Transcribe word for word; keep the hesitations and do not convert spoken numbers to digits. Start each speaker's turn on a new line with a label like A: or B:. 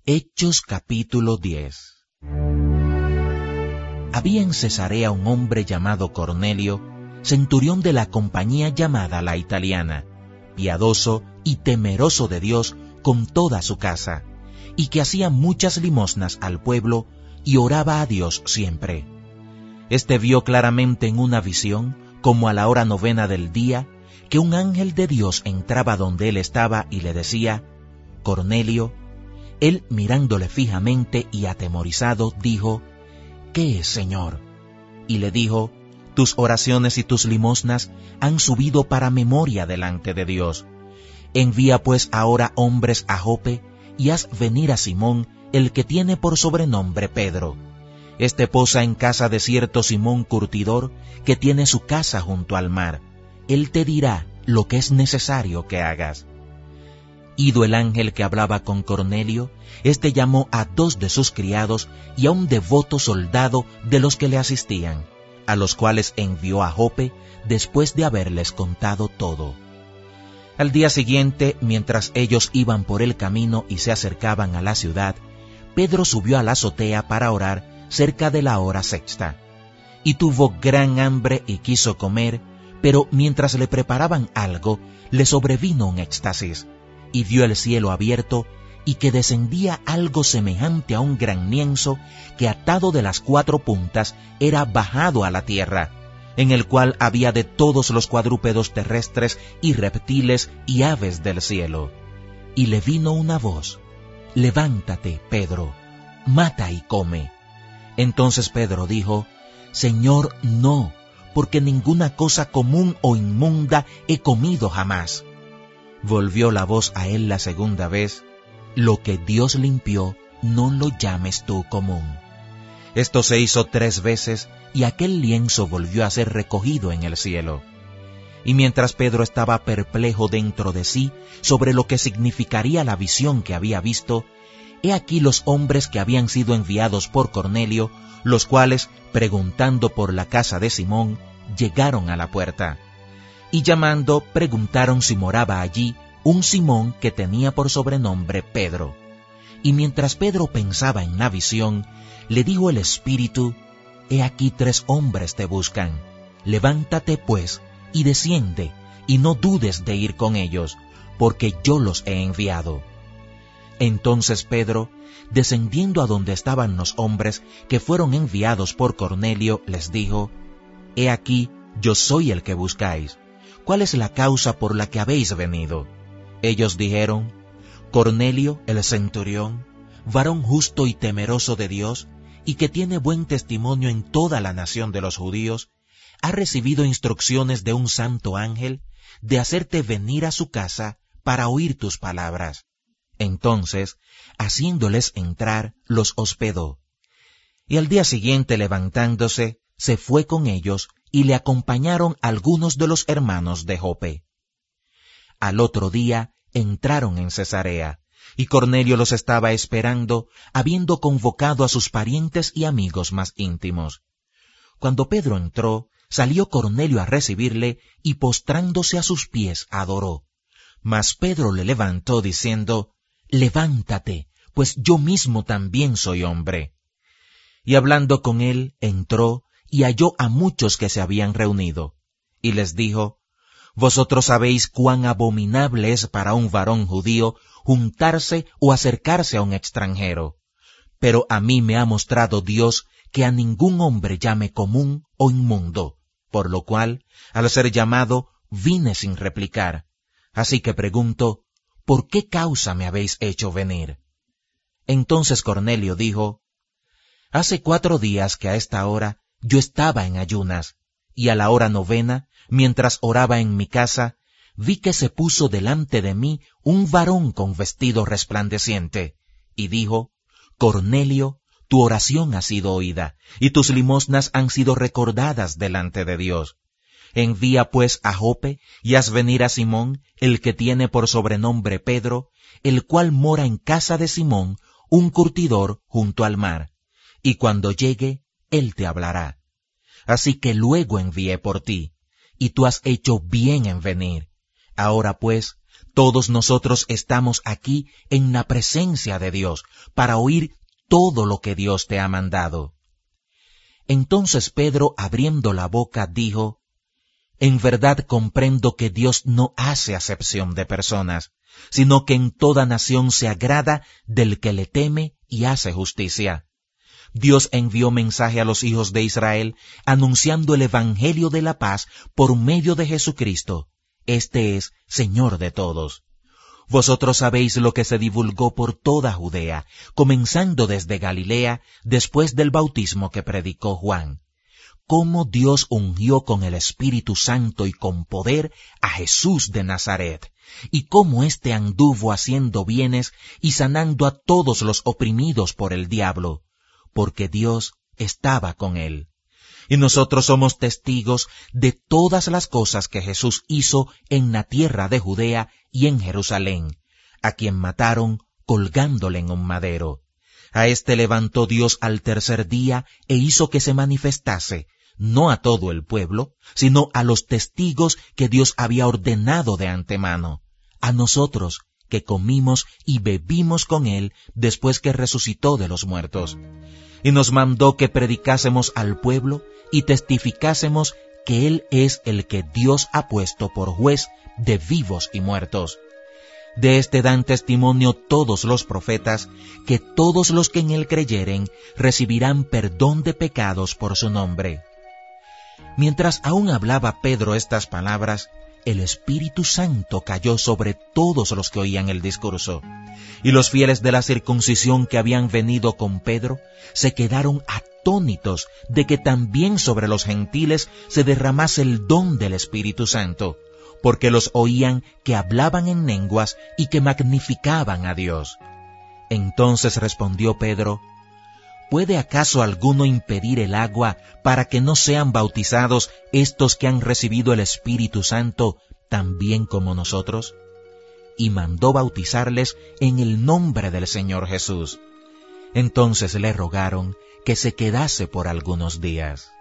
A: Hechos capítulo diez. Había en Cesarea un hombre llamado Cornelio, centurión de la compañía llamada La Italiana, piadoso y temeroso de Dios con toda su casa, y que hacía muchas limosnas al pueblo y oraba a Dios siempre. Este vio claramente en una visión, como a la hora novena del día, que un ángel de Dios entraba donde él estaba y le decía: Cornelio. Él, mirándole fijamente y atemorizado, dijo: ¿Qué es, Señor? Y le dijo: Tus oraciones y tus limosnas han subido para memoria delante de Dios. Envía pues ahora hombres a Jope, y haz venir a Simón, el que tiene por sobrenombre Pedro. Este posa en casa de cierto Simón curtidor, que tiene su casa junto al mar. Él te dirá lo que es necesario que hagas. Ido el ángel que hablaba con Cornelio, éste llamó a dos de sus criados y a un devoto soldado de los que le asistían, a los cuales envió a Jope después de haberles contado todo. Al día siguiente, mientras ellos iban por el camino y se acercaban a la ciudad, Pedro subió a la azotea para orar cerca de la hora sexta, y tuvo gran hambre y quiso comer, pero mientras le preparaban algo, le sobrevino un éxtasis, y vio el cielo abierto, y que descendía algo semejante a un gran lienzo, que atado de las cuatro puntas era bajado a la tierra, en el cual había de todos los cuadrúpedos terrestres y reptiles y aves del cielo. Y le vino una voz: Levántate, Pedro, mata y come. Entonces Pedro dijo: Señor, no, porque ninguna cosa común o inmunda he comido jamás. Volvió la voz a él la segunda vez: Lo que Dios limpió, no lo llames tú común. Esto se hizo tres veces, y aquel lienzo volvió a ser recogido en el cielo. Y mientras Pedro estaba perplejo dentro de sí sobre lo que significaría la visión que había visto, he aquí los hombres que habían sido enviados por Cornelio, los cuales, preguntando por la casa de Simón, llegaron a la puerta. Y llamando, preguntaron si moraba allí un Simón que tenía por sobrenombre Pedro. Y mientras Pedro pensaba en la visión, le dijo el Espíritu: He aquí tres hombres te buscan. Levántate pues, y desciende, y no dudes de ir con ellos, porque yo los he enviado. Entonces Pedro, descendiendo a donde estaban los hombres que fueron enviados por Cornelio, les dijo: He aquí, yo soy el que buscáis. ¿Cuál es la causa por la que habéis venido? Ellos dijeron: Cornelio, el centurión, varón justo y temeroso de Dios, y que tiene buen testimonio en toda la nación de los judíos, ha recibido instrucciones de un santo ángel de hacerte venir a su casa para oír tus palabras. Entonces, haciéndoles entrar, los hospedó. Y al día siguiente, levantándose, se fue con ellos, y le acompañaron algunos de los hermanos de Jope. Al otro día entraron en Cesarea, y Cornelio los estaba esperando, habiendo convocado a sus parientes y amigos más íntimos. Cuando Pedro entró, salió Cornelio a recibirle, y postrándose a sus pies adoró. Mas Pedro le levantó diciendo: Levántate, pues yo mismo también soy hombre. Y hablando con él, entró, y halló a muchos que se habían reunido, y les dijo: Vosotros sabéis cuán abominable es para un varón judío juntarse o acercarse a un extranjero, pero a mí me ha mostrado Dios que a ningún hombre llame común o inmundo, por lo cual, al ser llamado, vine sin replicar. Así que pregunto: ¿por qué causa me habéis hecho venir? Entonces Cornelio dijo: Hace cuatro días que a esta hora yo estaba en ayunas, y a la hora novena, mientras oraba en mi casa, vi que se puso delante de mí un varón con vestido resplandeciente, y dijo: Cornelio, tu oración ha sido oída, y tus limosnas han sido recordadas delante de Dios. Envía pues a Jope, y haz venir a Simón, el que tiene por sobrenombre Pedro, el cual mora en casa de Simón, un curtidor junto al mar, y cuando llegue, él te hablará. Así que luego envié por ti, y tú has hecho bien en venir. Ahora pues, Todos nosotros estamos aquí en la presencia de Dios para oír todo lo que Dios te ha mandado. Entonces Pedro, abriendo la boca, dijo: En verdad comprendo que Dios no hace acepción de personas, sino que en toda nación se agrada del que le teme y hace justicia. Dios envió mensaje a los hijos de Israel, anunciando el evangelio de la paz por medio de Jesucristo. Este es Señor de todos. Vosotros sabéis lo que se divulgó por toda Judea, comenzando desde Galilea, después del bautismo que predicó Juan, cómo Dios ungió con el Espíritu Santo y con poder a Jesús de Nazaret, y cómo éste anduvo haciendo bienes y sanando a todos los oprimidos por el diablo, porque Dios estaba con él. Y nosotros somos testigos de todas las cosas que Jesús hizo en la tierra de Judea y en Jerusalén, a quien mataron colgándole en un madero. A éste levantó Dios al tercer día e hizo que se manifestase, no a todo el pueblo, sino a los testigos que Dios había ordenado de antemano, a nosotros que comimos y bebimos con él después que resucitó de los muertos. Y nos mandó que predicásemos al pueblo y testificásemos que él es el que Dios ha puesto por juez de vivos y muertos. De este dan testimonio todos los profetas, que todos los que en él creyeren recibirán perdón de pecados por su nombre. Mientras aún hablaba Pedro estas palabras, el Espíritu Santo cayó sobre todos los que oían el discurso, y los fieles de la circuncisión que habían venido con Pedro se quedaron atónitos de que también sobre los gentiles se derramase el don del Espíritu Santo, porque los oían que hablaban en lenguas y que magnificaban a Dios. Entonces respondió Pedro: ¿Puede acaso alguno impedir el agua para que no sean bautizados estos que han recibido el Espíritu Santo también como nosotros? Y mandó bautizarles en el nombre del Señor Jesús. Entonces le rogaron que se quedase por algunos días.